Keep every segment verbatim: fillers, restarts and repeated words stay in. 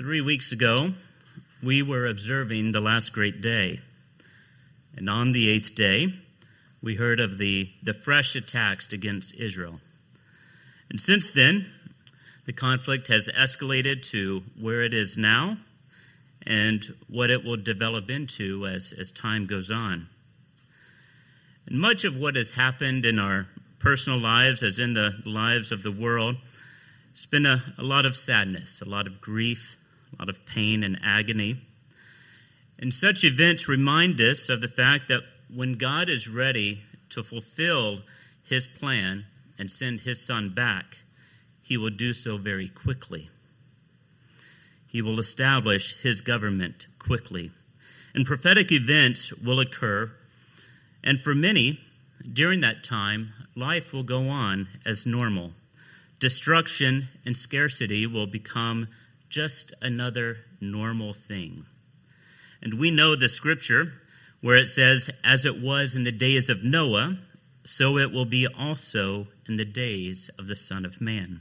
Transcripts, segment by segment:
Three weeks ago, we were observing the last great day. And on the eighth day, we heard of the, the fresh attacks against Israel. And since then, the conflict has escalated to where it is now and what it will develop into as, as time goes on. And much of what has happened in our personal lives, as in the lives of the world, it's been a, a lot of sadness, a lot of grief, a lot of pain and agony. And such events remind us of the fact that when God is ready to fulfill his plan and send his son back, he will do so very quickly. He will establish his government quickly. And prophetic events will occur, and for many, during that time, life will go on as normal. Destruction and scarcity will become just another normal thing. And we know the scripture where it says, as it was in the days of Noah, so it will be also in the days of the Son of Man.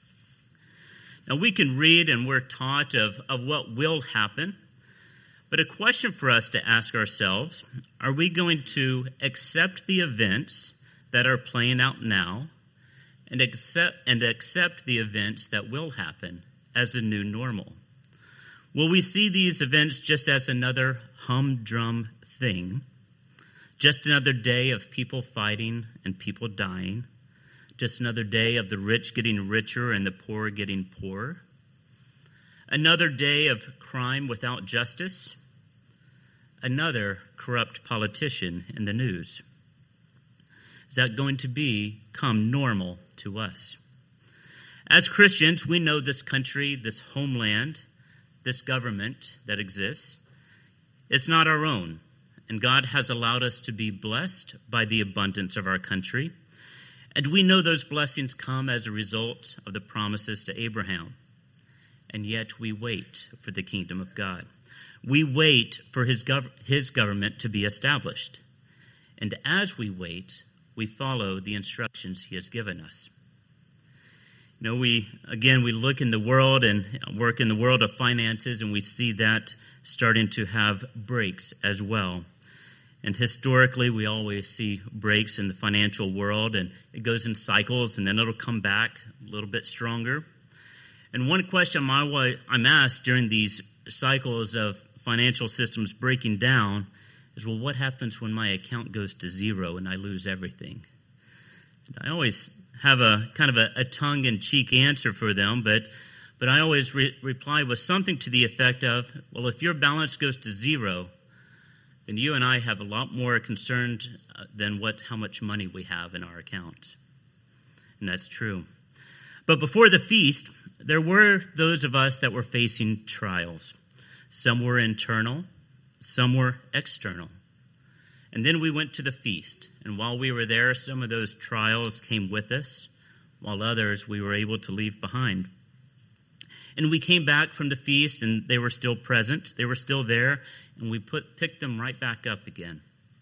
Now we can read and we're taught of, of what will happen, but a question for us to ask ourselves, are we going to accept the events that are playing out now and accept, and accept the events that will happen as a new normal? Will we see these events just as another humdrum thing, just another day of people fighting and people dying, just another day of the rich getting richer and the poor getting poorer, another day of crime without justice, another corrupt politician in the news? Is that going to become normal to us? As Christians, we know this country, this homeland, this government that exists, it's not our own. And God has allowed us to be blessed by the abundance of our country. And we know those blessings come as a result of the promises to Abraham. And yet we wait for the kingdom of God. We wait for his, gov- his government to be established. And as we wait, we follow the instructions he has given us. You know, we, again, we look in the world and work in the world of finances, and we see that starting to have breaks as well. And historically, we always see breaks in the financial world, and it goes in cycles, and then it'll come back a little bit stronger. And one question I'm asked during these cycles of financial systems breaking down is, well, what happens when my account goes to zero and I lose everything? And I always have a kind of a, a tongue-in-cheek answer for them, but but I always re- reply with something to the effect of, well, if your balance goes to zero, then you and I have a lot more concerned than what how much money we have in our account. And that's true. But before the feast, there were those of us that were facing trials. Some were internal, some were external. And then we went to the feast. And while we were there, some of those trials came with us, while others we were able to leave behind. And we came back from the feast, and they were still present. They were still there, and we put picked them right back up again.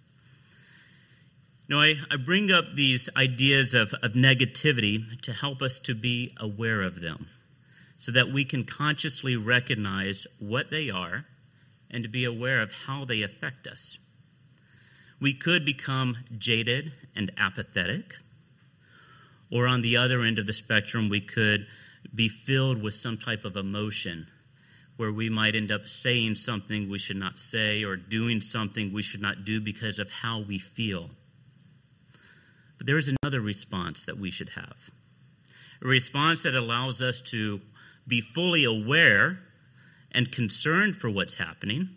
You know, I, I bring up these ideas of, of negativity to help us to be aware of them, so that we can consciously recognize what they are and to be aware of how they affect us. We could become jaded and apathetic, or on the other end of the spectrum, we could be filled with some type of emotion where we might end up saying something we should not say or doing something we should not do because of how we feel. But there is another response that we should have, a response that allows us to be fully aware and concerned for what's happening,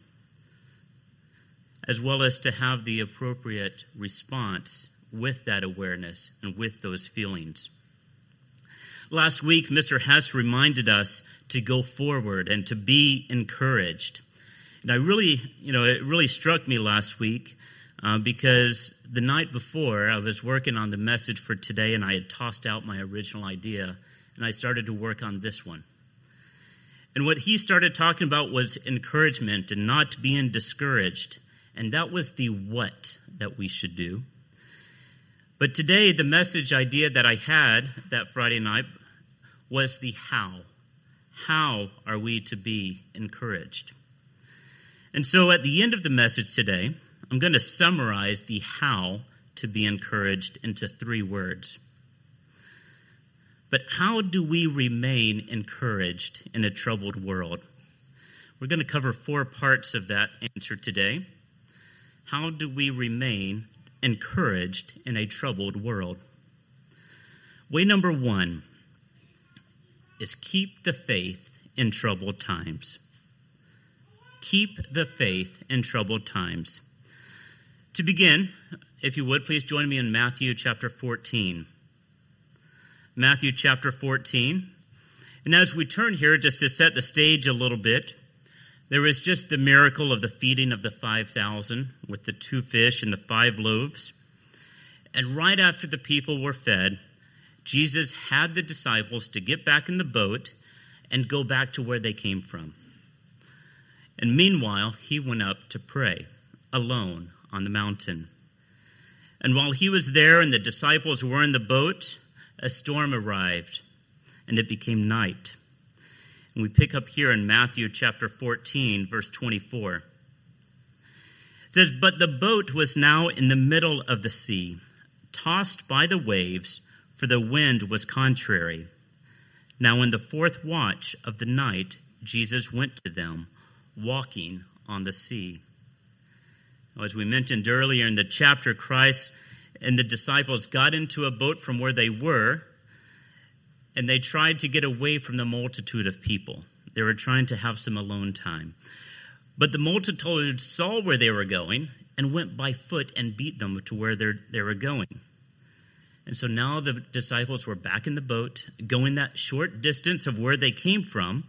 as well as to have the appropriate response with that awareness and with those feelings. Last week, Mister Hess reminded us to go forward and to be encouraged. And I really, you know, it really struck me last week uh, because the night before I was working on the message for today, and I had tossed out my original idea, and I started to work on this one. And what he started talking about was encouragement and not being discouraged. And that was the what that we should do. But today, the message idea that I had that Friday night was the how. How are we to be encouraged? And so at the end of the message today, I'm going to summarize the how to be encouraged into three words. But how do we remain encouraged in a troubled world? We're going to cover four parts of that answer today. How do we remain encouraged in a troubled world? Way number one is keep the faith in troubled times. Keep the faith in troubled times. To begin, if you would, please join me in Matthew chapter fourteen. Matthew chapter fourteen. And as we turn here, just to set the stage a little bit, there is just the miracle of the feeding of the five thousand with the two fish and the five loaves. And right after the people were fed, Jesus had the disciples to get back in the boat and go back to where they came from. And meanwhile, he went up to pray alone on the mountain. And while he was there and the disciples were in the boat, a storm arrived and it became night. And we pick up here in Matthew chapter fourteen, verse twenty-four. It says, "But the boat was now in the middle of the sea, tossed by the waves, for the wind was contrary. Now in the fourth watch of the night, Jesus went to them, walking on the sea." As we mentioned earlier in the chapter, Christ and the disciples got into a boat from where they were, and they tried to get away from the multitude of people. They were trying to have some alone time. But the multitude saw where they were going and went by foot and beat them to where they were going. And so now the disciples were back in the boat, going that short distance of where they came from,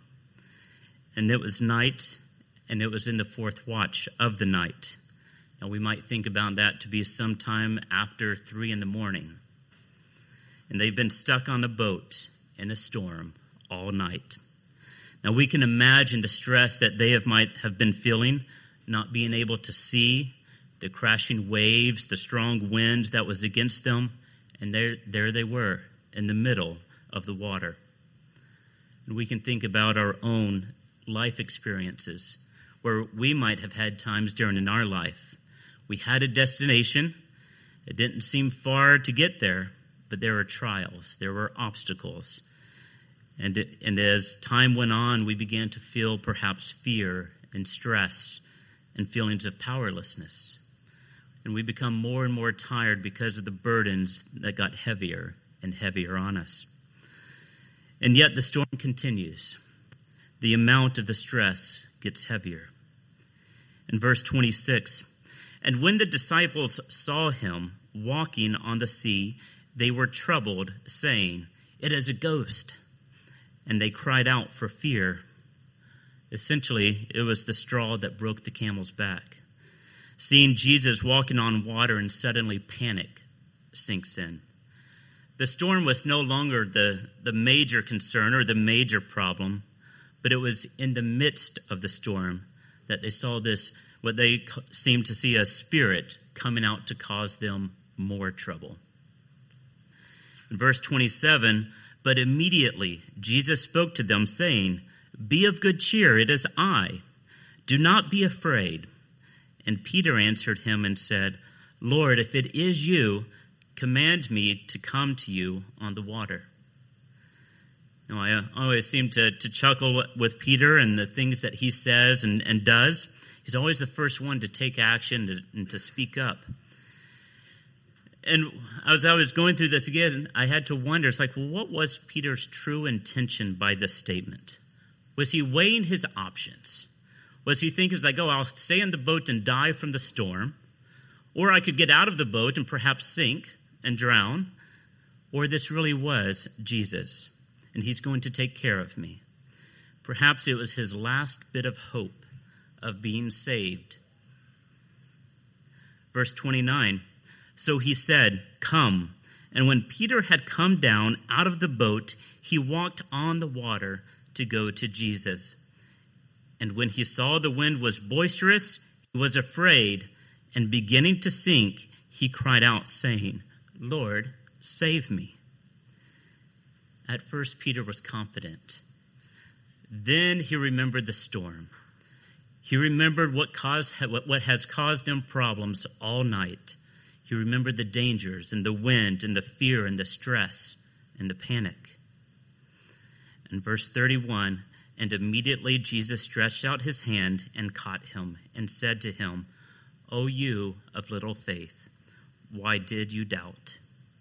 and it was night, and it was in the fourth watch of the night. Now we might think about that to be sometime after three in the morning. And they've been stuck on a boat in a storm all night. Now we can imagine the stress that they have might have been feeling, not being able to see, the crashing waves, the strong wind that was against them. And there, there they were in the middle of the water. And we can think about our own life experiences where we might have had times during in our life. We had a destination. It didn't seem far to get there, but there were trials. There were obstacles. And, it, and as time went on, we began to feel perhaps fear and stress and feelings of powerlessness. And we become more and more tired because of the burdens that got heavier and heavier on us. And yet the storm continues. The amount of the stress gets heavier. In verse twenty-six, "And when the disciples saw him walking on the sea, they were troubled, saying, 'It is a ghost.' And they cried out for fear." Essentially, it was the straw that broke the camel's back. Seeing Jesus walking on water, and suddenly panic sinks in. The storm was no longer the, the major concern or the major problem, but it was in the midst of the storm that they saw this, what they seemed to see as spirit coming out to cause them more trouble. In verse twenty-seven, "But immediately Jesus spoke to them, saying, 'Be of good cheer, it is I. Do not be afraid.' And Peter answered him and said, 'Lord, if it is you, command me to come to you on the water.'" Now, I always seem to, to chuckle with Peter and the things that he says and, and does. He's always the first one to take action to, and to speak up. And as I was going through this again, I had to wonder, it's like, well, what was Peter's true intention by this statement? Was he weighing his options? Was he thinking, like, oh, I'll stay in the boat and die from the storm, or I could get out of the boat and perhaps sink and drown, or this really was Jesus, and he's going to take care of me. Perhaps it was his last bit of hope of being saved. Verse twenty-nine, "So he said, 'Come.' And when Peter had come down out of the boat, he walked on the water to go to Jesus. And when he saw the wind was boisterous, he was afraid, and beginning to sink, he cried out, saying, 'Lord, save me.'" At first, Peter was confident. Then he remembered the storm. He remembered what caused what has caused them problems all night. He remembered the dangers and the wind and the fear and the stress and the panic. In verse thirty-one, and immediately Jesus stretched out his hand and caught him and said to him, O you of little faith, why did you doubt?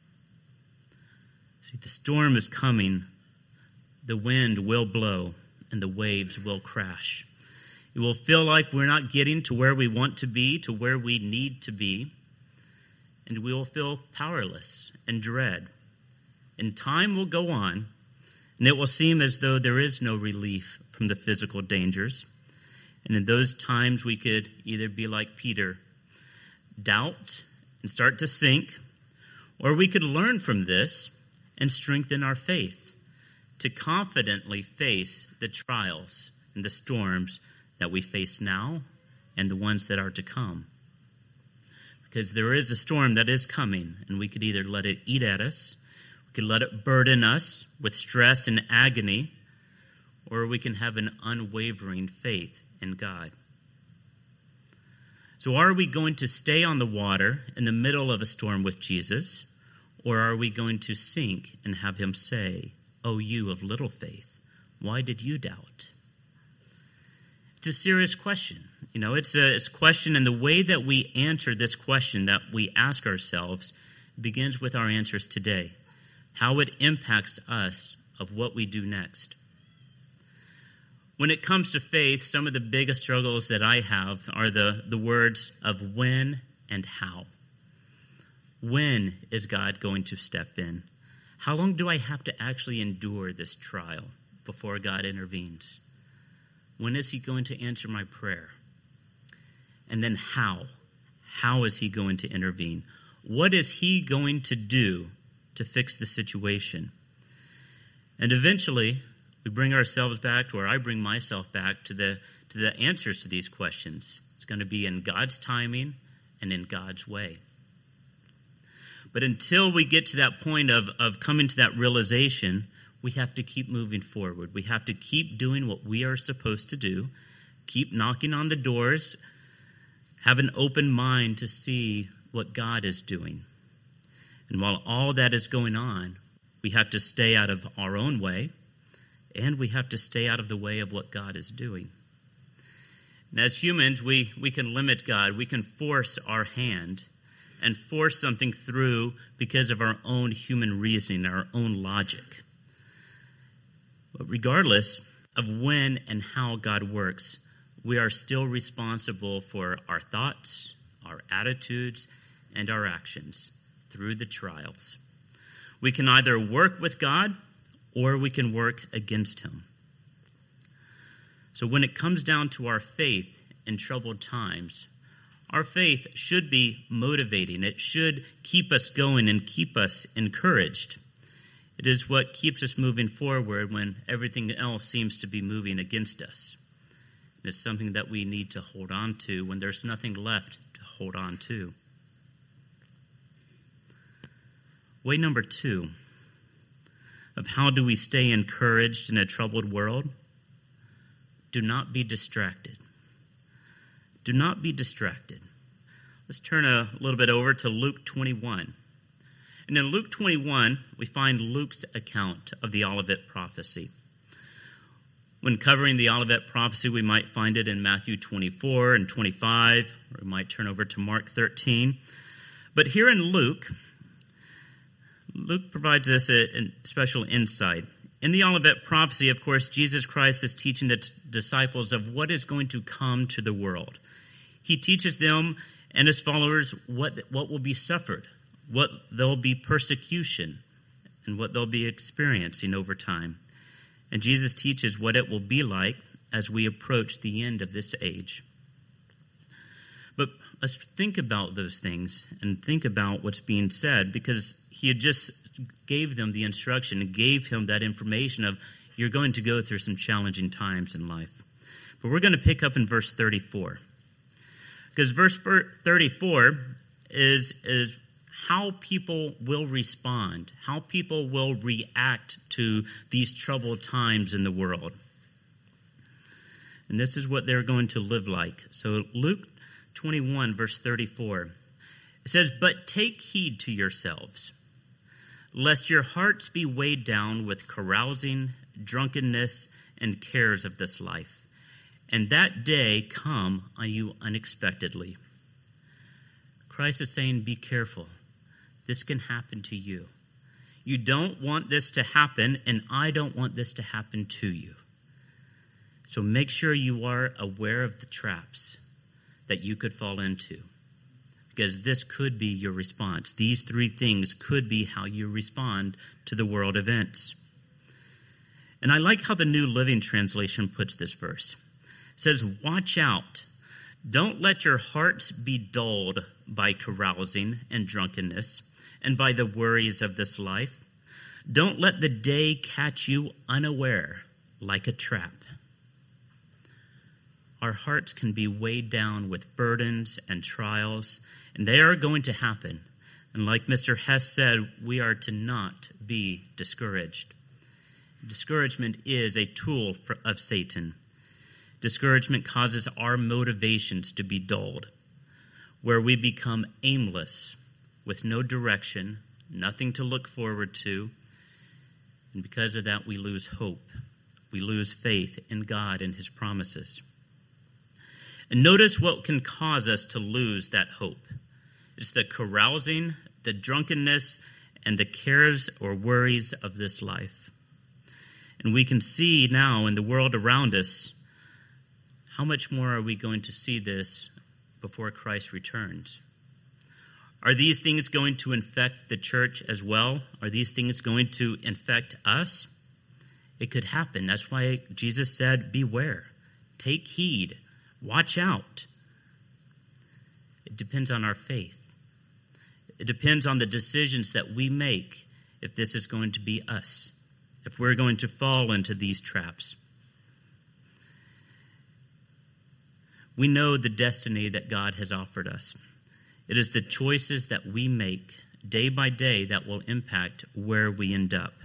See, the storm is coming. The wind will blow and the waves will crash. It will feel like we're not getting to where we want to be, to where we need to be. And we will feel powerless and dread. And time will go on, and it will seem as though there is no relief from the physical dangers. And in those times, we could either be like Peter, doubt and start to sink, or we could learn from this and strengthen our faith to confidently face the trials and the storms that we face now and the ones that are to come. Because there is a storm that is coming, and we could either let it eat at us, we could let it burden us with stress and agony, or we can have an unwavering faith in God. So are we going to stay on the water in the middle of a storm with Jesus, or are we going to sink and have him say, O you of little faith, why did you doubt? It's a serious question. You know, it's a, it's a question, and the way that we answer this question that we ask ourselves begins with our answers today, how it impacts us of what we do next. When it comes to faith, some of the biggest struggles that I have are the, the words of when and how. When is God going to step in? How long do I have to actually endure this trial before God intervenes? When is he going to answer my prayer? And then how? How is he going to intervene? What is he going to do to fix the situation? And eventually, we bring ourselves back, or I bring myself back to the to the answers to these questions. It's going to be in God's timing and in God's way. But until we get to that point of, of coming to that realization, we have to keep moving forward. We have to keep doing what we are supposed to do, keep knocking on the doors, have an open mind to see what God is doing. And while all that is going on, we have to stay out of our own way, and we have to stay out of the way of what God is doing. And as humans, we, we can limit God. We can force our hand and force something through because of our own human reasoning, our own logic. But regardless of when and how God works, we are still responsible for our thoughts, our attitudes, and our actions through the trials. We can either work with God or we can work against him. So when it comes down to our faith in troubled times, our faith should be motivating. It should keep us going and keep us encouraged. It is what keeps us moving forward when everything else seems to be moving against us. It's something that we need to hold on to when there's nothing left to hold on to. Way number two of how do we stay encouraged in a troubled world? Do not be distracted. Do not be distracted. Let's turn a little bit over to Luke twenty-one. And in Luke twenty-one, we find Luke's account of the Olivet prophecy. When covering the Olivet prophecy, we might find it in Matthew twenty-four and twenty-five, or we might turn over to Mark thirteen. But here in Luke, Luke provides us a, a special insight. In the Olivet prophecy, of course, Jesus Christ is teaching the t- disciples of what is going to come to the world. He teaches them and his followers what, what will be suffered, what there'll be persecution, and what they'll be experiencing over time. And Jesus teaches what it will be like as we approach the end of this age. But let's think about those things and think about what's being said, because he had just gave them the instruction and gave him that information of you're going to go through some challenging times in life. But we're going to pick up in verse thirty-four. Because verse thirty-four is, is how people will respond, how people will react to these troubled times in the world. And this is what they're going to live like. So Luke twenty-one, verse thirty-four, it says, "But take heed to yourselves, lest your hearts be weighed down with carousing, drunkenness, and cares of this life, and that day come on you unexpectedly." Christ is saying, be careful. This can happen to you. You don't want this to happen, and I don't want this to happen to you. So make sure you are aware of the traps that you could fall into, because this could be your response. These three things could be how you respond to the world events. And I like how the New Living Translation puts this verse. It says, "Watch out. Don't let your hearts be dulled by carousing and drunkenness and by the worries of this life. Don't let the day catch you unaware like a trap." Our hearts can be weighed down with burdens and trials, and they are going to happen. And like Mister Hess said, we are to not be discouraged. Discouragement is a tool for, of Satan. Discouragement causes our motivations to be dulled, where we become aimless, with no direction, nothing to look forward to. And because of that, we lose hope. We lose faith in God and his promises. And notice what can cause us to lose that hope. It's the carousing, the drunkenness, and the cares or worries of this life. And we can see now in the world around us, how much more are we going to see this before Christ returns? Are these things going to infect the church as well? Are these things going to infect us? It could happen. That's why Jesus said, beware, take heed, watch out. It depends on our faith. It depends on the decisions that we make if this is going to be us, if we're going to fall into these traps. We know the destiny that God has offered us. It is the choices that we make day by day that will impact where we end up.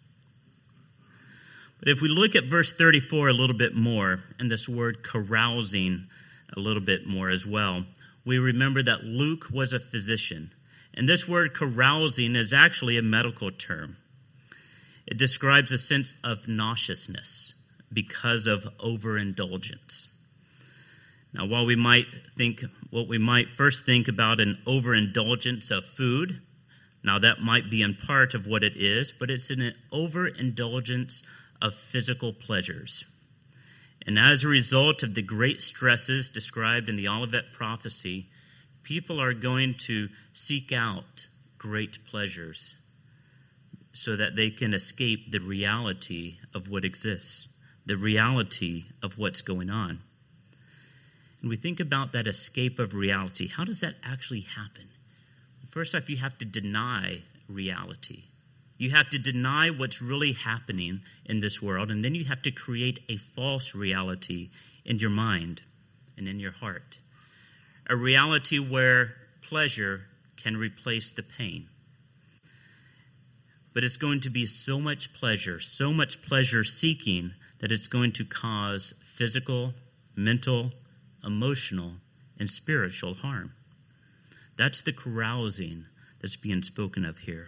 But if we look at verse thirty-four a little bit more, and this word carousing a little bit more as well, we remember that Luke was a physician. And this word carousing is actually a medical term. It describes a sense of nauseousness because of overindulgence. Now, while we might think, what we might first think about an overindulgence of food, now that might be in part of what it is, but it's an overindulgence of physical pleasures. And as a result of the great stresses described in the Olivet prophecy, people are going to seek out great pleasures so that they can escape the reality of what exists, the reality of what's going on. And we think about that escape of reality. How does that actually happen? First off, you have to deny reality. You have to deny what's really happening in this world, and then you have to create a false reality in your mind and in your heart. A reality where pleasure can replace the pain. But it's going to be so much pleasure, so much pleasure seeking, that it's going to cause physical, mental, emotional, and spiritual harm. That's the carousing that's being spoken of here.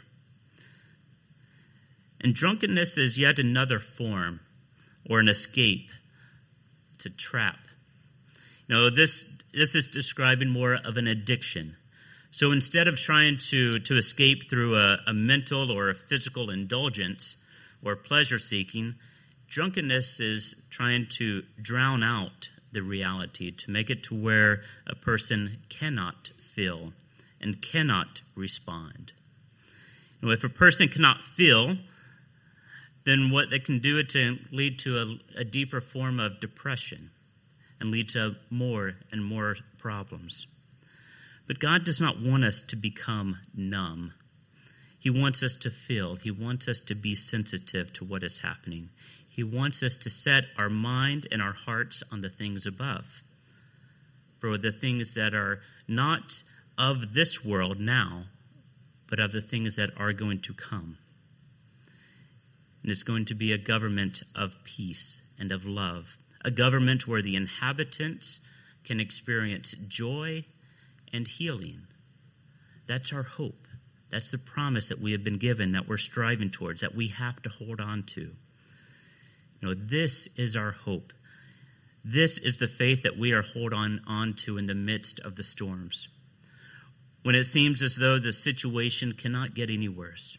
And drunkenness is yet another form or an escape. It's a trap. You know, this this is describing more of an addiction. So instead of trying to, to escape through a, a mental or a physical indulgence or pleasure seeking, drunkenness is trying to drown out the reality, to make it to where a person cannot feel and cannot respond. You know, if a person cannot feel, then what they can do it to lead to a, a deeper form of depression and lead to more and more problems. But God does not want us to become numb. He wants us to feel. He wants us to be sensitive to what is happening. He wants us to set our mind and our hearts on the things above, for the things that are not of this world now, but of the things that are going to come. And it's going to be a government of peace and of love, a government where the inhabitants can experience joy and healing. That's our hope. That's the promise that we have been given, that we're striving towards, that we have to hold on to. You know, this is our hope. This is the faith that we are holding on to in the midst of the storms, when it seems as though the situation cannot get any worse.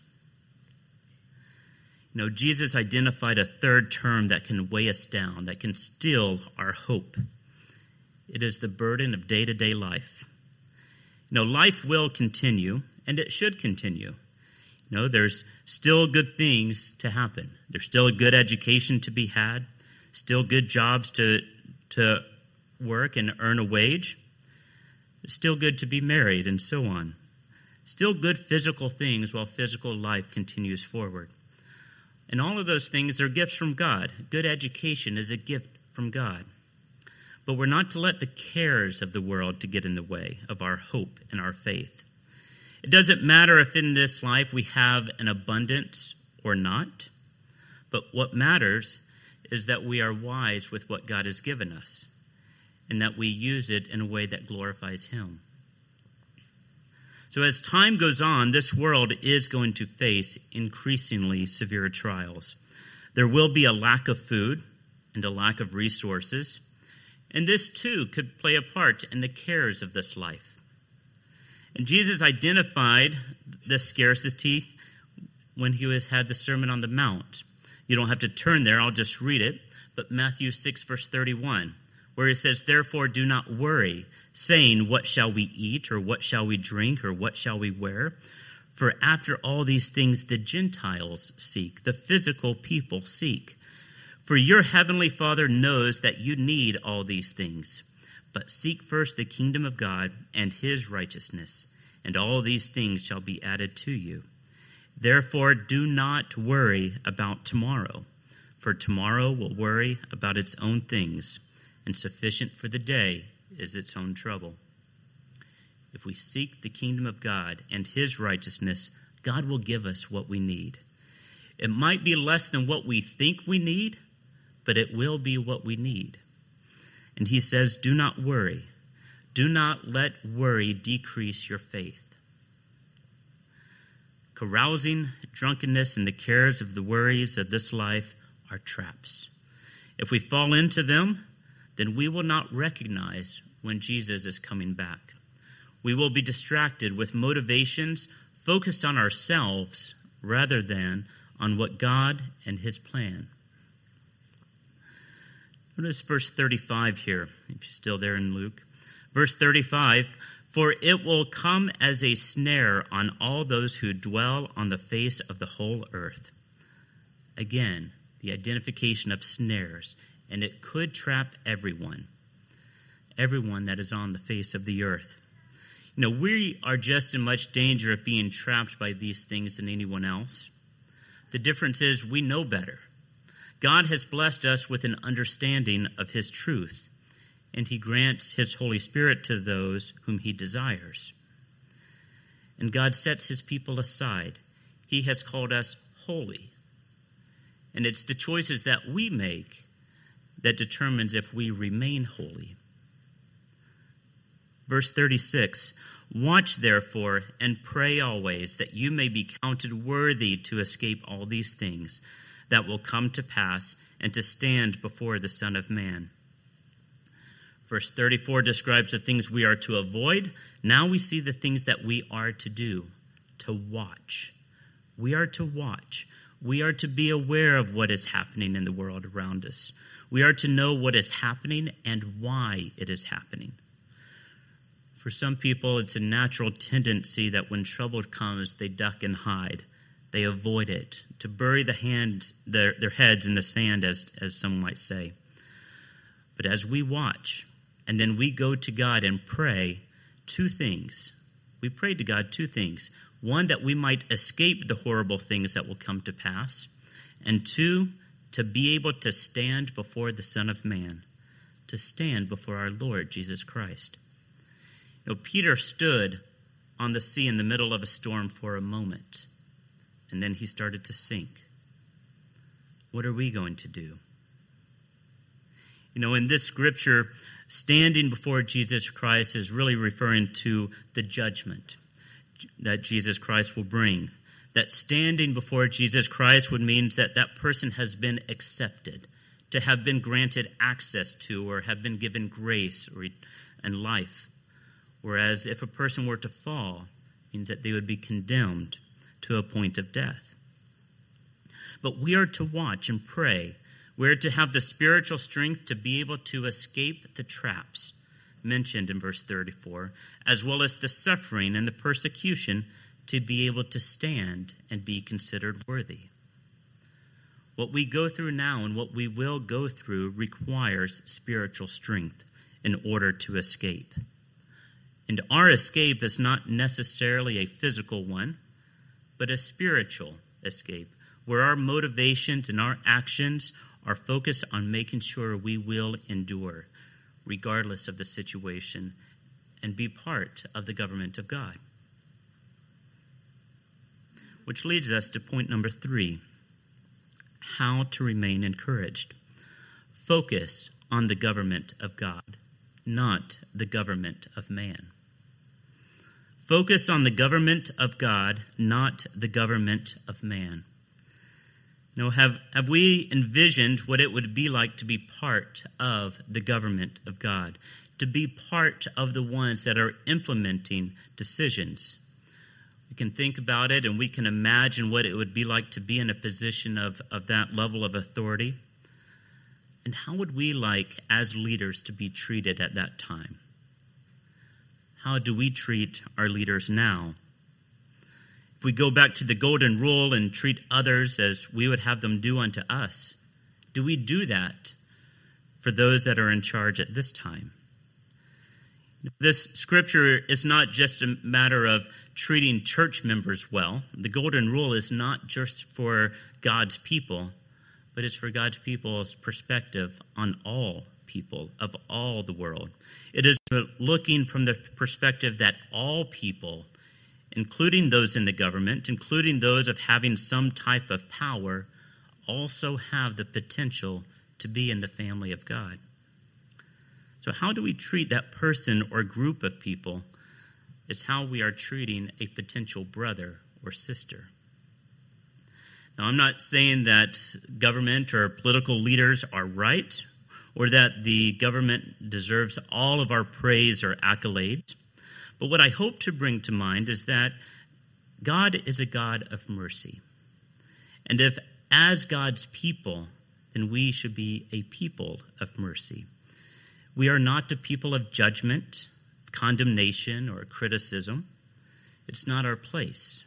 You know, Jesus identified a third term that can weigh us down, that can still our hope. It is the burden of day-to-day life. You know, life will continue, and it should continue. You know, there's still good things to happen. There's still a good education to be had, still good jobs to, to work and earn a wage. It's still good to be married, and so on. Still good physical things while physical life continues forward. And all of those things are gifts from God. Good education is a gift from God. But we're not to let the cares of the world to get in the way of our hope and our faith. It doesn't matter if in this life we have an abundance or not, but what matters is that we are wise with what God has given us, and that we use it in a way that glorifies Him. So as time goes on, this world is going to face increasingly severe trials. There will be a lack of food and a lack of resources, and this too could play a part in the cares of this life. And Jesus identified the scarcity when he was, had the Sermon on the Mount. You don't have to turn there, I'll just read it, but Matthew six, verse thirty-one, where it says, "Therefore do not worry, saying, what shall we eat, or what shall we drink, or what shall we wear? For after all these things the Gentiles seek, the physical people seek. For your heavenly Father knows that you need all these things. But seek first the kingdom of God and his righteousness, and all these things shall be added to you. Therefore do not worry about tomorrow, for tomorrow will worry about its own things, and sufficient for the day is its own trouble." If we seek the kingdom of God and his righteousness, God will give us what we need. It might be less than what we think we need, but it will be what we need. And he says, do not worry. Do not let worry decrease your faith. Carousing, drunkenness, and the cares of the worries of this life are traps. If we fall into them, then we will not recognize when Jesus is coming back. We will be distracted with motivations focused on ourselves rather than on what God and his plan. Notice verse thirty-five here, if you're still there in Luke. Verse thirty-five, "For it will come as a snare on all those who dwell on the face of the whole earth." Again, the identification of snares, and it could trap everyone, everyone that is on the face of the earth. You know, we are just in much danger of being trapped by these things than anyone else. The difference is we know better. God has blessed us with an understanding of his truth, and he grants his Holy Spirit to those whom he desires. And God sets his people aside. He has called us holy. And it's the choices that we make that determines if we remain holy. Verse thirty-six, "Watch therefore and pray always, that you may be counted worthy to escape all these things that will come to pass and to stand before the Son of Man." Verse thirty-four describes the things we are to avoid. Now we see the things that we are to do, to watch. We are to watch. We are to be aware of what is happening in the world around us. We are to know what is happening and why it is happening. For some people, it's a natural tendency that when trouble comes, they duck and hide. They avoid it, to bury the hands, their, their heads in the sand, as, as some might say. But as we watch, and then we go to God and pray, two things. We pray to God two things. One, that we might escape the horrible things that will come to pass. And two, to be able to stand before the Son of Man, to stand before our Lord Jesus Christ. You know, Peter stood on the sea in the middle of a storm for a moment, and then he started to sink. What are we going to do? You know, in this scripture, standing before Jesus Christ is really referring to the judgment that Jesus Christ will bring. That standing before Jesus Christ would mean that that person has been accepted, to have been granted access to or have been given grace or, and life. Whereas if a person were to fall, it means that they would be condemned to a point of death. But we are to watch and pray. We are to have the spiritual strength to be able to escape the traps mentioned in verse thirty-four, as well as the suffering and the persecution to be able to stand and be considered worthy. What we go through now and what we will go through requires spiritual strength in order to escape. And our escape is not necessarily a physical one, but a spiritual escape, where our motivations and our actions are focused on making sure we will endure, regardless of the situation, and be part of the government of God. Which leads us to point number three, how to remain encouraged. Focus on the government of God, not the government of man. Focus on the government of God, not the government of man. You know, have, have we envisioned what it would be like to be part of the government of God, to be part of the ones that are implementing decisions? We can think about it and we can imagine what it would be like to be in a position of, of that level of authority. And how would we like, as leaders, to be treated at that time? How do we treat our leaders now? If we go back to the golden rule and treat others as we would have them do unto us, do we do that for those that are in charge at this time? This scripture is not just a matter of treating church members well. The golden rule is not just for God's people, but it's for God's people's perspective on all people of all the world. It is looking from the perspective that all people, including those in the government, including those of having some type of power, also have the potential to be in the family of God. So how do we treat that person or group of people is how we are treating a potential brother or sister. Now, I'm not saying that government or political leaders are right or that the government deserves all of our praise or accolades. But what I hope to bring to mind is that God is a God of mercy. And if as God's people, then we should be a people of mercy. We are not a people of judgment, condemnation, or criticism. It's not our place.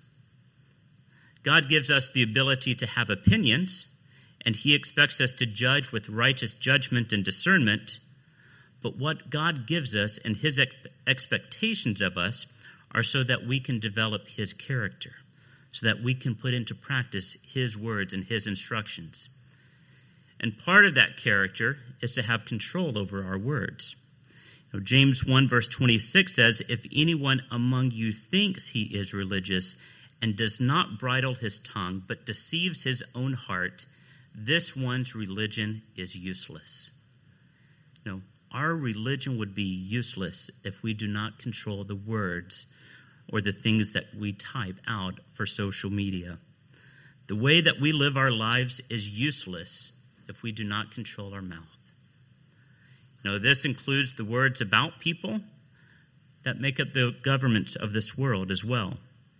God gives us the ability to have opinions, and he expects us to judge with righteous judgment and discernment. But what God gives us and his ex- expectations of us are so that we can develop his character, so that we can put into practice his words and his instructions. And part of that character is to have control over our words. You know, James one verse twenty-six says, if anyone among you thinks he is religious and does not bridle his tongue, but deceives his own heart, this one's religion is useless. You know, our religion would be useless if we do not control the words or the things that we type out for social media. The way that we live our lives is useless if we do not control our mouth. You know, this includes the words about people that make up the governments of this world as well.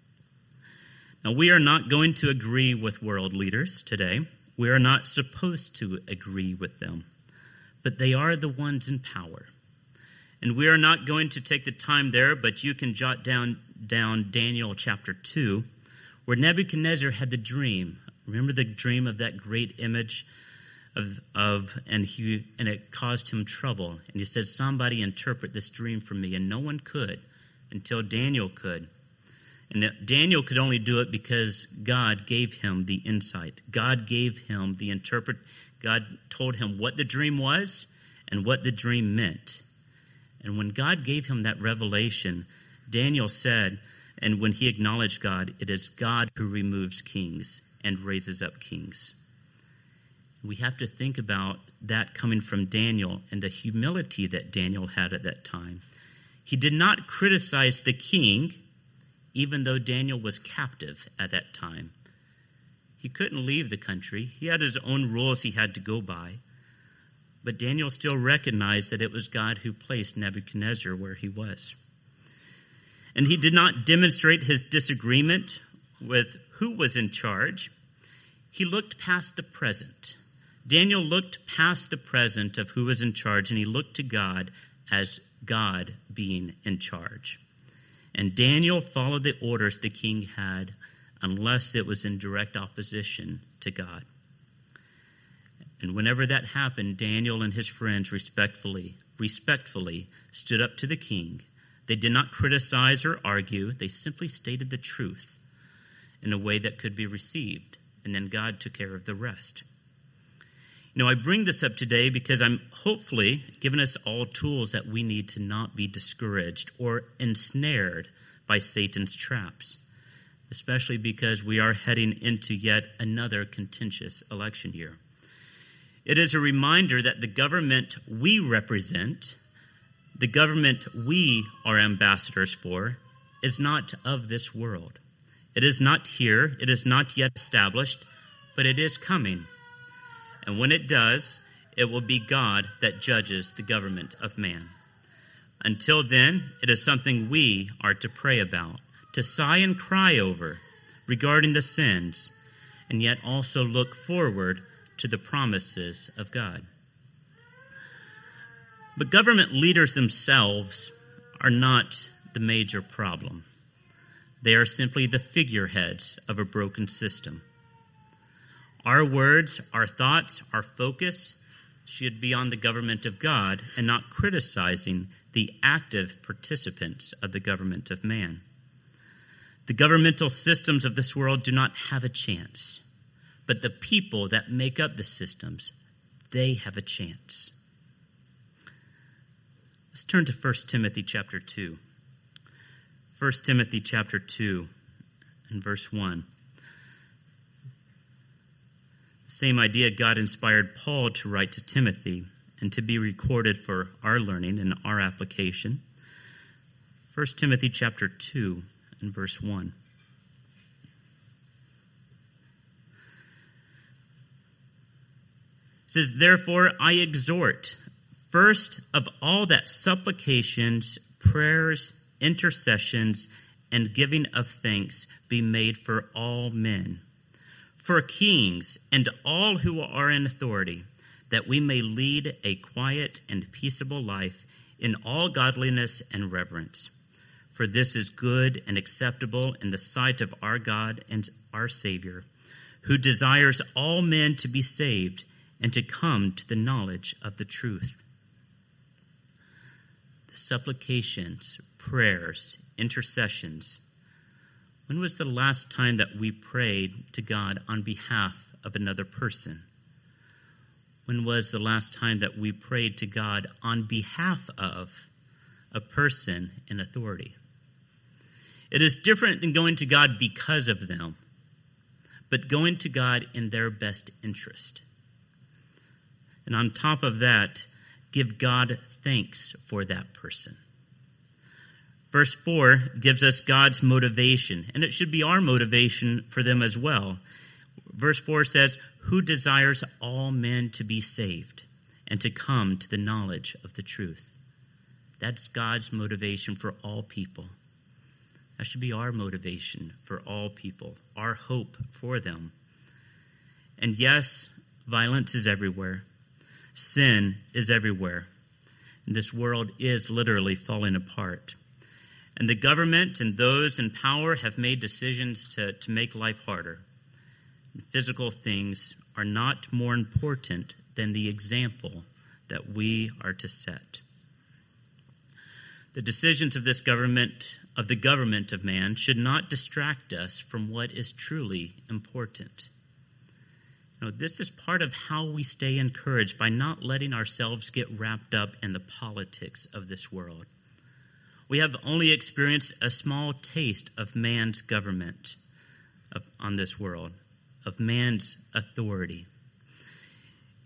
Now, we are not going to agree with world leaders today. We are not supposed to agree with them, but they are the ones in power. And we are not going to take the time there, but you can jot down, down Daniel chapter two, where Nebuchadnezzar had the dream. Remember the dream of that great image of, of and he and it caused him trouble. And he said, somebody interpret this dream for me. And no one could until Daniel could. And Daniel could only do it because God gave him the insight. God gave him the interpret. God told him what the dream was and what the dream meant. And when God gave him that revelation, Daniel said, and when he acknowledged God, it is God who removes kings and raises up kings. We have to think about that coming from Daniel and the humility that Daniel had at that time. He did not criticize the king, even though Daniel was captive at that time. He couldn't leave the country. He had his own rules he had to go by. But Daniel still recognized that it was God who placed Nebuchadnezzar where he was. And he did not demonstrate his disagreement with who was in charge. He looked past the present. Daniel looked past the present of who was in charge, and he looked to God as God being in charge. And Daniel followed the orders the king had, unless it was in direct opposition to God. And whenever that happened, Daniel and his friends respectfully, respectfully stood up to the king. They did not criticize or argue. They simply stated the truth in a way that could be received, and then God took care of the rest. You know, I bring this up today because I'm hopefully giving us all tools that we need to not be discouraged or ensnared by Satan's traps, especially because we are heading into yet another contentious election year. It is a reminder that the government we represent, the government we are ambassadors for, is not of this world. It is not here. It is not yet established, but it is coming. And when it does, it will be God that judges the government of man. Until then, it is something we are to pray about, to sigh and cry over regarding the sins, and yet also look forward to the promises of God. But government leaders themselves are not the major problem. They are simply the figureheads of a broken system. Our words, our thoughts, our focus should be on the government of God and not criticizing the active participants of the government of man. The governmental systems of this world do not have a chance, but the people that make up the systems, they have a chance. Let's turn to First Timothy chapter two. First Timothy chapter two and verse one. The same idea God inspired Paul to write to Timothy and to be recorded for our learning and our application. First Timothy chapter two and verse one. It says, "Therefore I exhort, first of all, that supplications, prayers, intercessions, and giving of thanks be made for all men, for kings and all who are in authority, that we may lead a quiet and peaceable life in all godliness and reverence. For this is good and acceptable in the sight of our God and our Savior, who desires all men to be saved and to come to the knowledge of the truth." The supplications, prayers, intercessions. When was the last time that we prayed to God on behalf of another person? When was the last time that we prayed to God on behalf of a person in authority? It is different than going to God because of them, but going to God in their best interest. And on top of that, give God thanks for that person. Verse four gives us God's motivation, and it should be our motivation for them as well. Verse four says, "Who desires all men to be saved and to come to the knowledge of the truth." That's God's motivation for all people. That should be our motivation for all people, our hope for them. And yes, violence is everywhere. Sin is everywhere. And this world is literally falling apart. And the government and those in power have made decisions to, to make life harder. And physical things are not more important than the example that we are to set. The decisions of this government, of the government of man, should not distract us from what is truly important. You know, this is part of how we stay encouraged, by not letting ourselves get wrapped up in the politics of this world. We have only experienced a small taste of man's government of, on this world, of man's authority.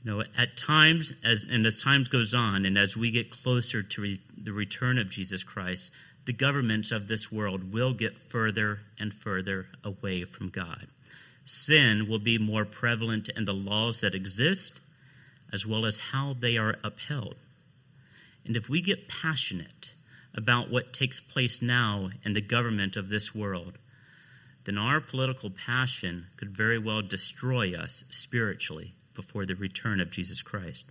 You know, at times, as and as time goes on, and as we get closer to re, the return of Jesus Christ, the governments of this world will get further and further away from God. Sin will be more prevalent in the laws that exist, as well as how they are upheld. And if we get passionate about what takes place now in the government of this world, then our political passion could very well destroy us spiritually before the return of Jesus Christ.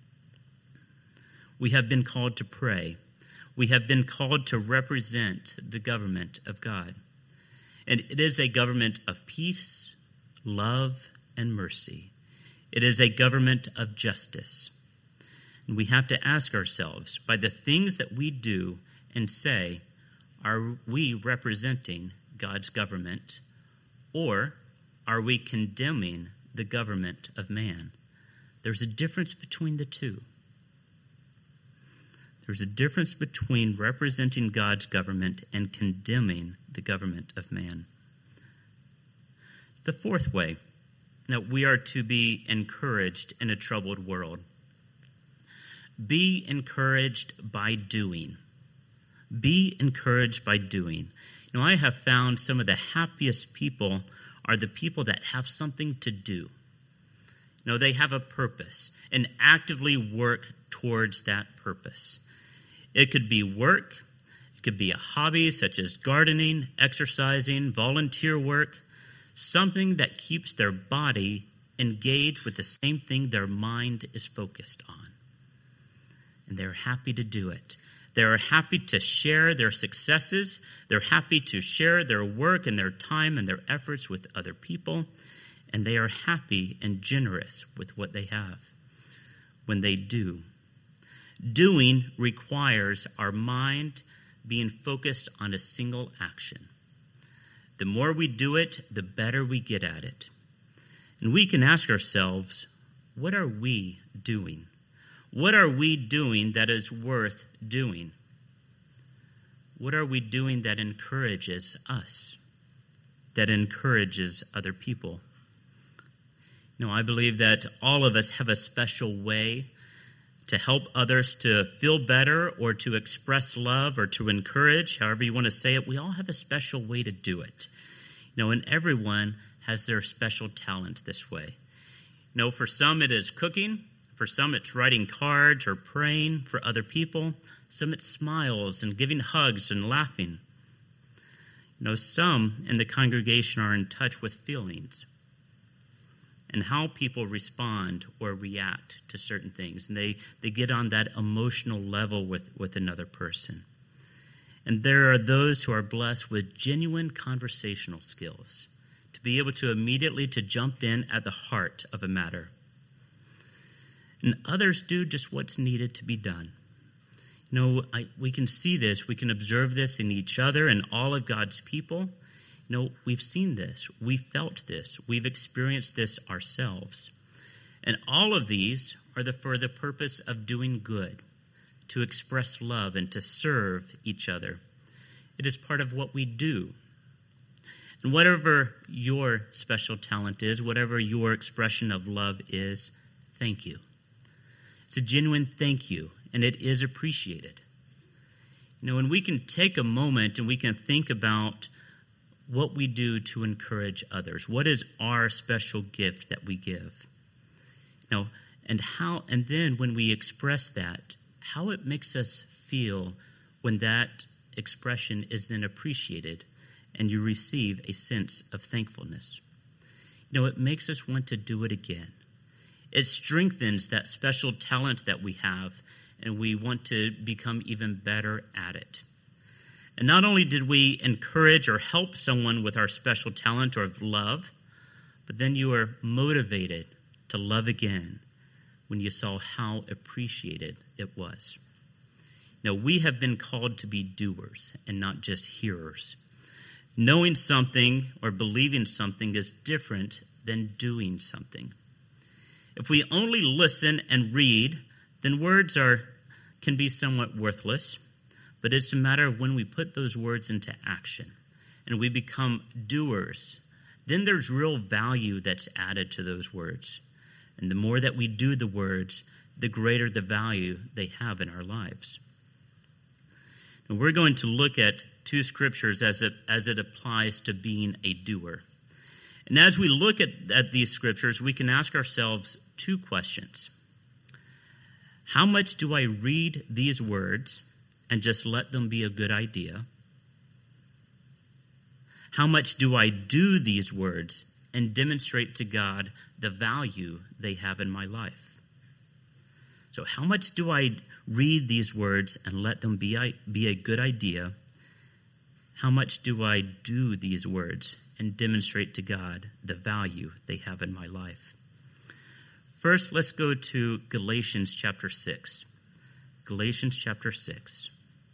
We have been called to pray. We have been called to represent the government of God. And it is a government of peace, love, and mercy. It is a government of justice. And we have to ask ourselves, by the things that we do and say, are we representing God's government, or are we condemning the government of man? There's a difference between the two. There's a difference between representing God's government and condemning the government of man. The fourth way that we are to be encouraged in a troubled world. Be encouraged by doing. Be encouraged by doing. You know, I have found some of the happiest people are the people that have something to do. You know, they have a purpose and actively work towards that purpose. It could be work. It could be a hobby such as gardening, exercising, volunteer work, something that keeps their body engaged with the same thing their mind is focused on. And they're happy to do it. They're happy to share their successes. They're happy to share their work and their time and their efforts with other people. And they are happy and generous with what they have when they do. Doing requires our mind being focused on a single action. The more we do it, the better we get at it. And we can ask ourselves, what are we doing? What are we doing that is worth doing? What are we doing that encourages us, that encourages other people? You know, I believe that all of us have a special way to help others to feel better or to express love or to encourage, however you want to say it. We all have a special way to do it. You know, and everyone has their special talent this way. You know, for some it is cooking. For some, it's writing cards or praying for other people. Some, it's smiles and giving hugs and laughing. You know, some in the congregation are in touch with feelings and how people respond or react to certain things. And they, they get on that emotional level with, with another person. And there are those who are blessed with genuine conversational skills to be able to immediately to jump in at the heart of a matter. And others do just what's needed to be done. You know, I, we can see this. We can observe this in each other and all of God's people. You know, we've seen this. We felt this. We've experienced this ourselves. And all of these are the, for the purpose of doing good, to express love and to serve each other. It is part of what we do. And whatever your special talent is, whatever your expression of love is, thank you. It's a genuine thank you, and it is appreciated. You know, and we can take a moment and we can think about what we do to encourage others. What is our special gift that we give? You know, and how, and then when we express that, how it makes us feel when that expression is then appreciated and you receive a sense of thankfulness. You know, it makes us want to do it again. It strengthens that special talent that we have, and we want to become even better at it. And not only did we encourage or help someone with our special talent or love, but then you are motivated to love again when you saw how appreciated it was. Now, we have been called to be doers and not just hearers. Knowing something or believing something is different than doing something. If we only listen and read, then words are can be somewhat worthless, but it's a matter of when we put those words into action and we become doers, then there's real value that's added to those words. And the more that we do the words, the greater the value they have in our lives. And we're going to look at two scriptures as it, as it applies to being a doer. And as we look at, at these scriptures, we can ask ourselves two questions. How much do I read these words and just let them be a good idea? How much do I do these words and demonstrate to God the value they have in my life? So how much do I read these words and let them be, be a good idea? How much do I do these words and demonstrate to God the value they have in my life? First, let's go to Galatians chapter six. Galatians chapter six.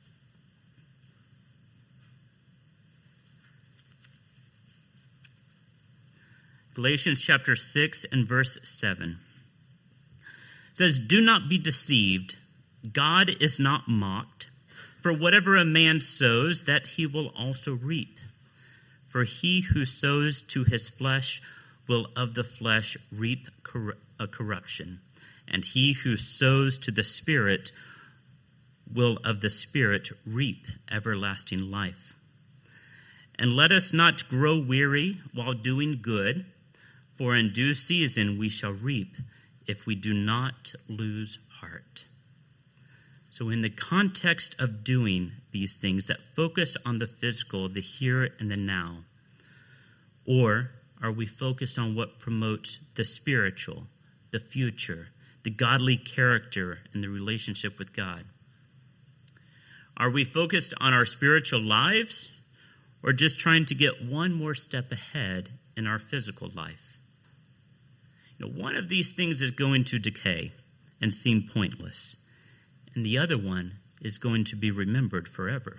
Galatians chapter six and verse seven. It says, "Do not be deceived. God is not mocked. For whatever a man sows, that he will also reap. For he who sows to his flesh will of the flesh reap cor- a corruption. And he who sows to the Spirit will of the Spirit reap everlasting life. And let us not grow weary while doing good, for in due season we shall reap if we do not lose heart." So in the context of doing these things that focus on the physical, the here and the now, or are we focused on what promotes the spiritual, the future, the godly character, and the relationship with God? Are we focused on our spiritual lives, or just trying to get one more step ahead in our physical life? You know, one of these things is going to decay and seem pointless, and the other one is going to be remembered forever.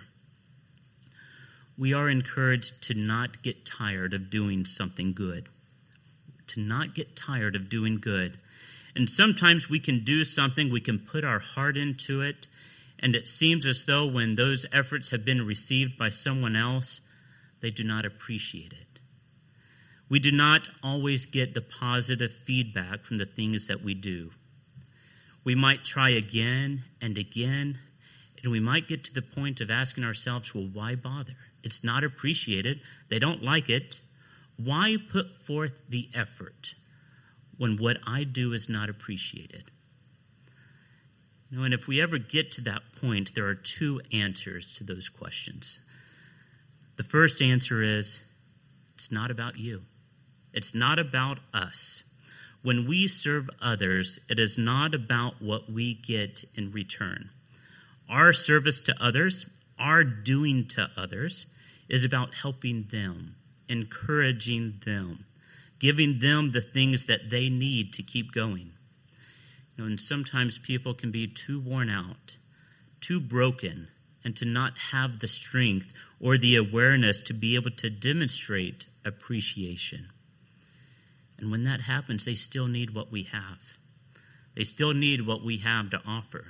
We are encouraged to not get tired of doing something good, to not get tired of doing good. And sometimes we can do something, we can put our heart into it, and it seems as though when those efforts have been received by someone else, they do not appreciate it. We do not always get the positive feedback from the things that we do. We might try again and again, and we might get to the point of asking ourselves, well, why bother? It's not appreciated. They don't like it. Why put forth the effort when what I do is not appreciated? You know, and if we ever get to that point, there are two answers to those questions. The first answer is, it's not about you. It's not about us. When we serve others, it is not about what we get in return. Our service to others, our doing to others, is about helping them, encouraging them, giving them the things that they need to keep going. You know, and sometimes people can be too worn out, too broken, and to not have the strength or the awareness to be able to demonstrate appreciation. And when that happens, they still need what we have. They still need what we have to offer.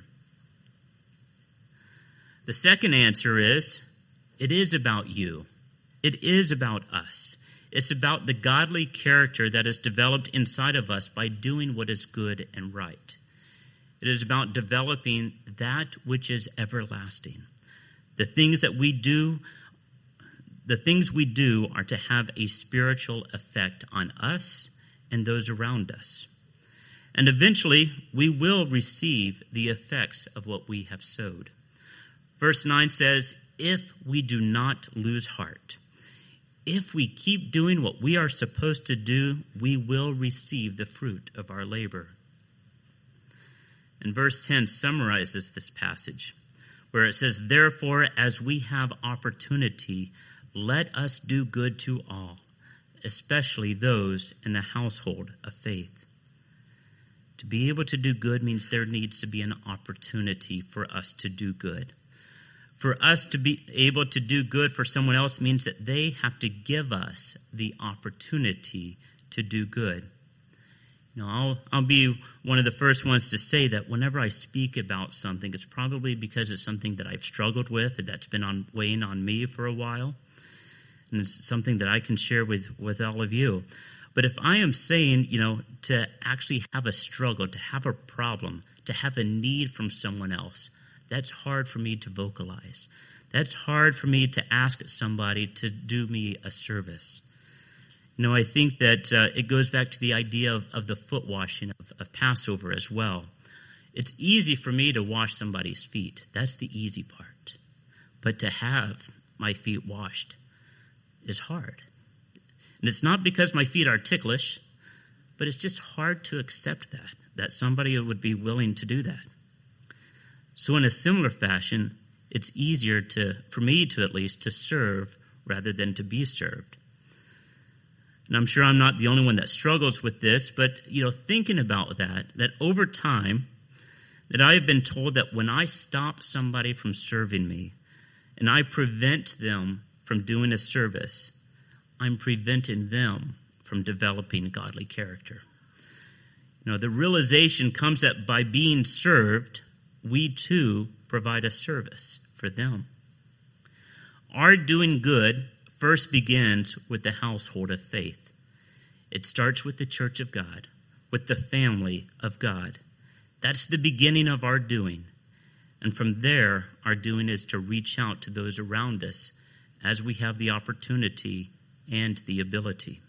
The second answer is, it is about you. It is about us. It's about the godly character that is developed inside of us by doing what is good and right. It is about developing that which is everlasting. The things that we do, the things we do are to have a spiritual effect on us and those around us. And eventually, we will receive the effects of what we have sowed. Verse nine says, if we do not lose heart, if we keep doing what we are supposed to do, we will receive the fruit of our labor. And verse ten summarizes this passage, where it says, therefore, as we have opportunity, let us do good to all, especially those in the household of faith. To be able to do good means there needs to be an opportunity for us to do good. For us to be able to do good for someone else means that they have to give us the opportunity to do good. You know, I'll, I'll be one of the first ones to say that whenever I speak about something, it's probably because it's something that I've struggled with, and that's been on, weighing on me for a while. And it's something that I can share with, with all of you. But if I am saying, you know, to actually have a struggle, to have a problem, to have a need from someone else, that's hard for me to vocalize. That's hard for me to ask somebody to do me a service. You know, I think that uh, it goes back to the idea of, of the foot washing of, of Passover as well. It's easy for me to wash somebody's feet. That's the easy part. But to have my feet washed is hard. And it's not because my feet are ticklish, but it's just hard to accept that, that somebody would be willing to do that. So in a similar fashion, it's easier to, for me to at least, to serve rather than to be served. And I'm sure I'm not the only one that struggles with this, but, you know, thinking about that, that over time, that I have been told that when I stop somebody from serving me and I prevent them from doing a service, I'm preventing them from developing godly character. You know, the realization comes that by being served, we too provide a service for them. Our doing good first begins with the household of faith. It starts with the church of God, with the family of God. That's the beginning of our doing. And from there, our doing is to reach out to those around us as we have the opportunity and the ability.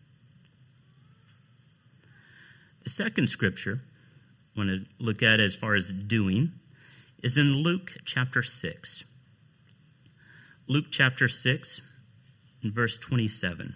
The second scripture I want to look at as far as doing is in Luke chapter six. Luke chapter six, and verse twenty-seven.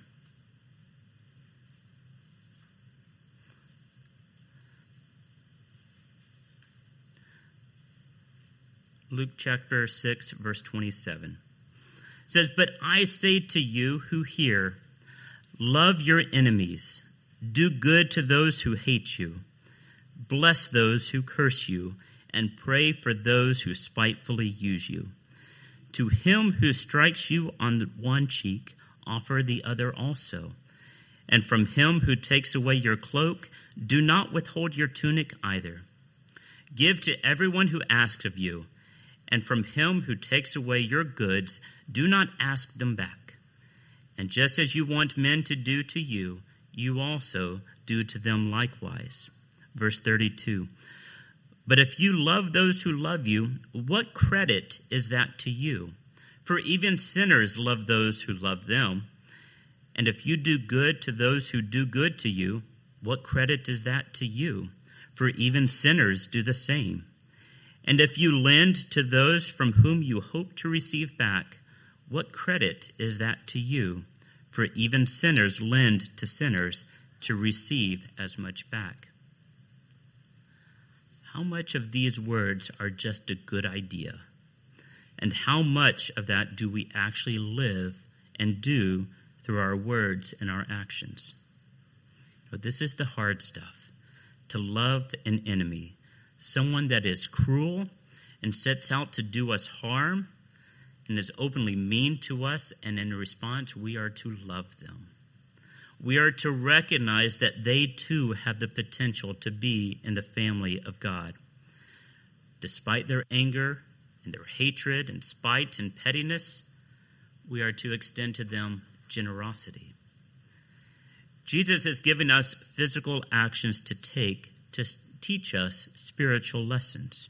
Luke chapter six, verse twenty-seven. It says, "But I say to you who hear, love your enemies, do good to those who hate you, bless those who curse you, and pray for those who spitefully use you. To him who strikes you on the one cheek, offer the other also. And from him who takes away your cloak, do not withhold your tunic either. Give to everyone who asks of you, and from him who takes away your goods, do not ask them back. And just as you want men to do to you, you also do to them likewise." Verse thirty-two. "But if you love those who love you, what credit is that to you? For even sinners love those who love them. And if you do good to those who do good to you, what credit is that to you? For even sinners do the same. And if you lend to those from whom you hope to receive back, what credit is that to you? For even sinners lend to sinners to receive as much back." How much of these words are just a good idea? And how much of that do we actually live and do through our words and our actions? But this is the hard stuff. To love an enemy, someone that is cruel and sets out to do us harm and is openly mean to us, and in response, we are to love them. We are to recognize that they too have the potential to be in the family of God. Despite their anger and their hatred and spite and pettiness, we are to extend to them generosity. Jesus has given us physical actions to take to teach us spiritual lessons.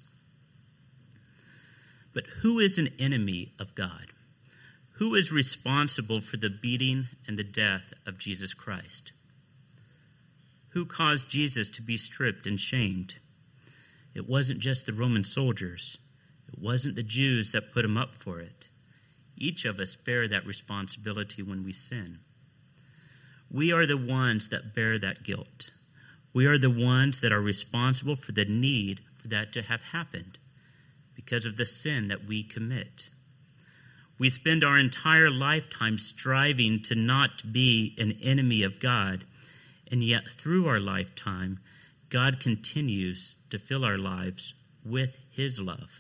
But who is an enemy of God? Who is responsible for the beating and the death of Jesus Christ? Who caused Jesus to be stripped and shamed? It wasn't just the Roman soldiers. It wasn't the Jews that put him up for it. Each of us bear that responsibility when we sin. We are the ones that bear that guilt. We are the ones that are responsible for the need for that to have happened because of the sin that we commit. We spend our entire lifetime striving to not be an enemy of God, and yet through our lifetime, God continues to fill our lives with his love.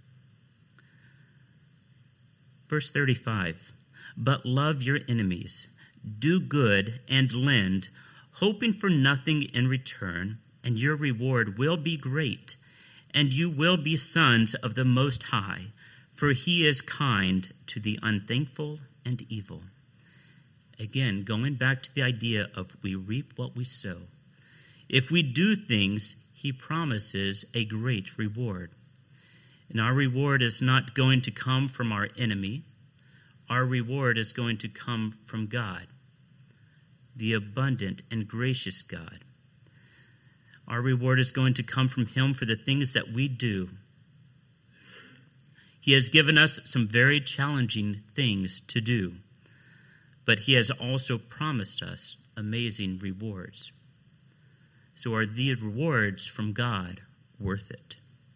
Verse thirty-five, "But love your enemies, do good and lend, hoping for nothing in return, and your reward will be great, and you will be sons of the Most High, for he is kind to the unthankful and evil." Again, going back to the idea of we reap what we sow. If we do things, he promises a great reward. And our reward is not going to come from our enemy. Our reward is going to come from God, the abundant and gracious God. Our reward is going to come from him for the things that we do. He has given us some very challenging things to do, but he has also promised us amazing rewards. So are the rewards from God worth it?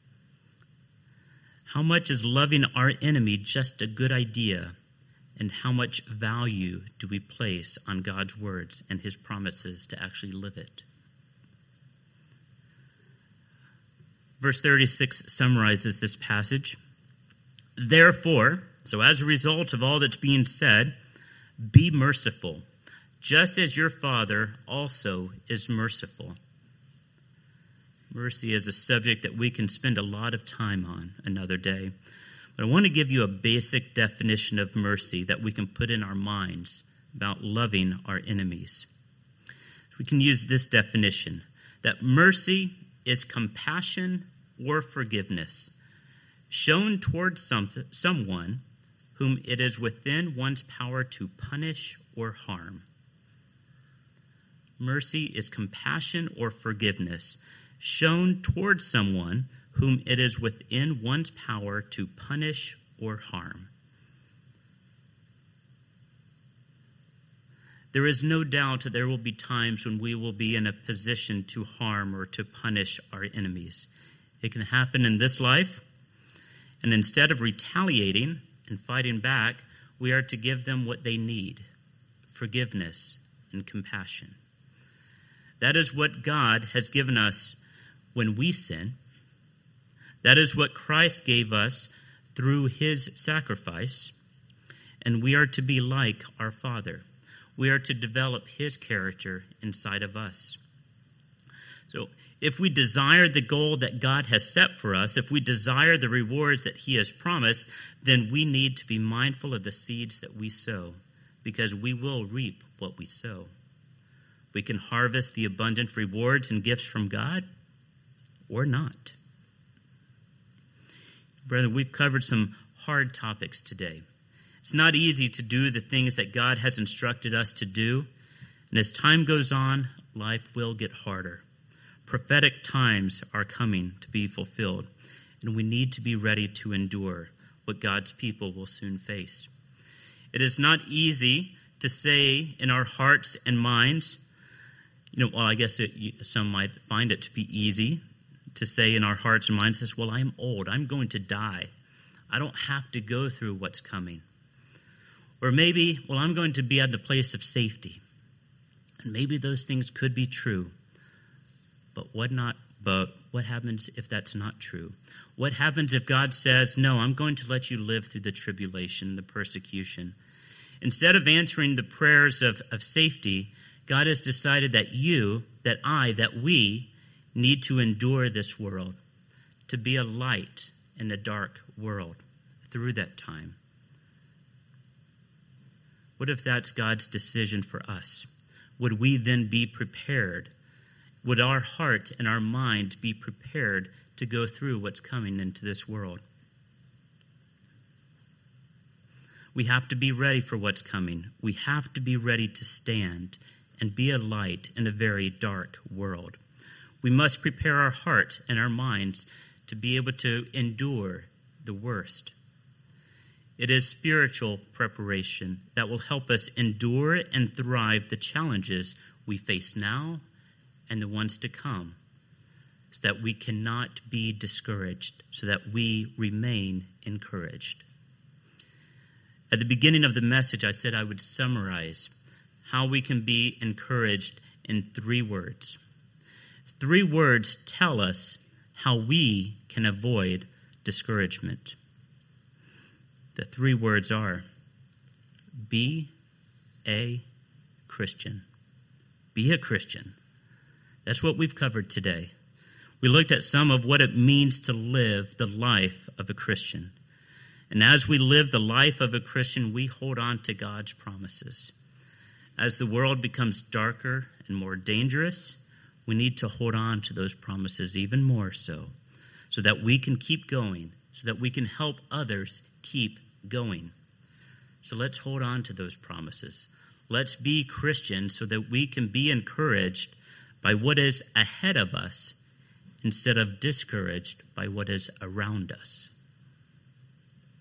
How much is loving our enemy just a good idea? And how much value do we place on God's words and his promises to actually live it? Verse thirty-six summarizes this passage. Therefore, so as a result of all that's being said, be merciful, just as your Father also is merciful. Mercy is a subject that we can spend a lot of time on another day. But I want to give you a basic definition of mercy that we can put in our minds about loving our enemies. We can use this definition, that mercy is compassion or forgiveness shown towards some, someone whom it is within one's power to punish or harm. Mercy is compassion or forgiveness shown towards someone whom it is within one's power to punish or harm. There is no doubt that there will be times when we will be in a position to harm or to punish our enemies. It can happen in this life, and instead of retaliating and fighting back, we are to give them what they need: forgiveness and compassion. That is what God has given us when we sin. That is what Christ gave us through his sacrifice. And we are to be like our Father. We are to develop his character inside of us. So if we desire the goal that God has set for us, if we desire the rewards that he has promised, then we need to be mindful of the seeds that we sow, because we will reap what we sow. We can harvest the abundant rewards and gifts from God, or not. Brethren, we've covered some hard topics today. It's not easy to do the things that God has instructed us to do, and as time goes on, life will get harder. Prophetic times are coming to be fulfilled, and we need to be ready to endure what God's people will soon face. It is not easy to say in our hearts and minds, you know, well, I guess it, some might find it to be easy to say in our hearts and minds, this, well, I'm old, I'm going to die. I don't have to go through what's coming. Or maybe, well, I'm going to be at the place of safety. And maybe those things could be true. But what not? But what happens if that's not true? What happens if God says, no, I'm going to let you live through the tribulation, the persecution? Instead of answering the prayers of, of safety, God has decided that you, that I, that we need to endure this world, to be a light in the dark world through that time. What if that's God's decision for us? Would we then be prepared? Would our heart and our mind be prepared to go through what's coming into this world? We have to be ready for what's coming. We have to be ready to stand and be a light in a very dark world. We must prepare our heart and our minds to be able to endure the worst. It is spiritual preparation that will help us endure and thrive the challenges we face now and the ones to come, so that we cannot be discouraged, so that we remain encouraged. At the beginning of the message, I said I would summarize how we can be encouraged in three words. Three words tell us how we can avoid discouragement. The three words are, be a Christian. Be a Christian. That's what we've covered today. We looked at some of what it means to live the life of a Christian. And as we live the life of a Christian, we hold on to God's promises. As the world becomes darker and more dangerous, we need to hold on to those promises even more so, so that we can keep going, so that we can help others keep going. So let's hold on to those promises. Let's be Christians so that we can be encouraged by what is ahead of us instead of discouraged by what is around us.